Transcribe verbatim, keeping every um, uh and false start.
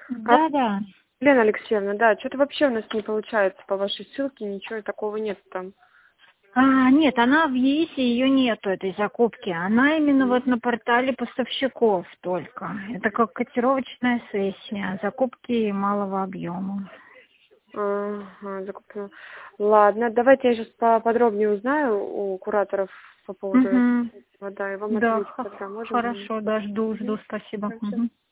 А, Да, да. Лена Алексеевна, да, что-то вообще у нас не получается по вашей ссылке, ничего такого нет там. А, нет, она в ЕИСе, ее нету, этой закупки. Она именно вот на портале поставщиков только. Это как котировочная сессия, закупки малого объема. Ага, закупила. Ладно, давайте я сейчас поподробнее узнаю у кураторов по поводу Угу. этого, да, и вам Да, отвечу х- тогда, можем или нет. хорошо, да, жду, Мгм. жду, спасибо. Хорошо. Мгм.